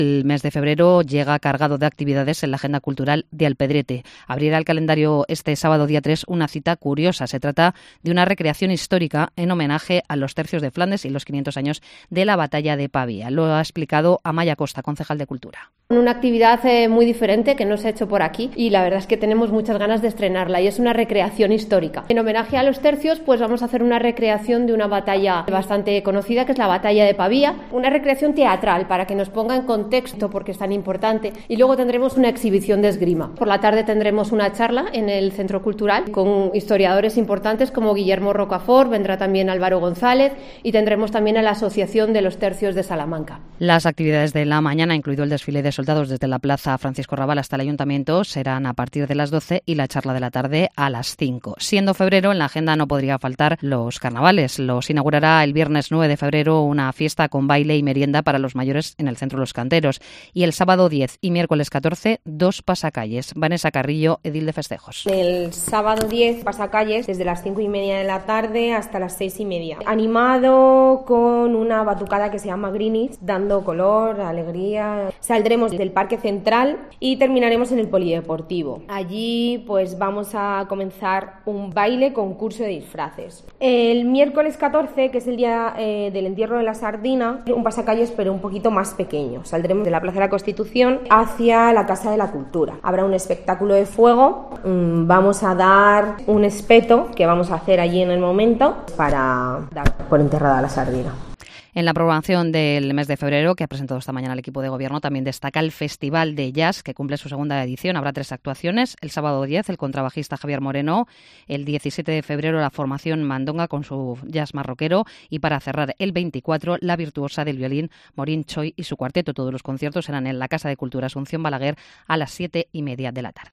El mes de febrero llega cargado de actividades en la agenda cultural de Alpedrete. Abrirá el calendario este sábado día 3 una cita curiosa. Se trata de una recreación histórica en homenaje a los tercios de Flandes y los 500 años de la batalla de Pavía. Lo ha explicado Amaya Costa, concejal de Cultura. Una actividad muy diferente que no se ha hecho por aquí y la verdad es que tenemos muchas ganas de estrenarla y es una recreación histórica. En homenaje a los tercios pues vamos a hacer una recreación de una batalla bastante conocida que es la batalla de Pavía, una recreación teatral para que nos ponga en contexto porque es tan importante y luego tendremos una exhibición de esgrima. Por la tarde tendremos una charla en el Centro Cultural con historiadores importantes como Guillermo Rocafort, vendrá también Álvaro González y tendremos también a la Asociación de los Tercios de Salamanca. Las actividades de la mañana, incluido el desfile de soldados desde la Plaza Francisco Rabal hasta el Ayuntamiento, serán a partir de las 12 y la charla de la tarde a las 5. Siendo febrero, en la agenda no podría faltar los carnavales. Los inaugurará el viernes 9 de febrero una fiesta con baile y merienda para los mayores en el Centro Los Canteros. Y el sábado 10 y miércoles 14, 2 pasacalles. Vanessa Carrillo, edil de festejos. El sábado 10, pasacalles desde las 5:30 de la tarde hasta las 6:30. Animado con una batucada que se llama Greenwich, dando color, alegría. Saldremos del Parque Central y terminaremos en el Polideportivo. Allí pues vamos a comenzar un baile concurso de disfraces. El miércoles 14, que es el día del entierro de la sardina, un pasacalles pero un poquito más pequeño. Saldremos de la Plaza de la Constitución hacia la Casa de la Cultura. Habrá un espectáculo de fuego, vamos a dar un espeto que vamos a hacer allí en el momento para dar por enterrada la sardina. En la programación del mes de febrero, que ha presentado esta mañana el equipo de gobierno, también destaca el Festival de Jazz, que cumple su segunda edición. Habrá 3 actuaciones. El sábado 10, el contrabajista Javier Moreno. El 17 de febrero, la formación Mandonga con su jazz marroquero. Y para cerrar, el 24, la virtuosa del violín Morín Choi y su cuarteto. Todos los conciertos serán en la Casa de Cultura Asunción Balaguer a las 7:30 de la tarde.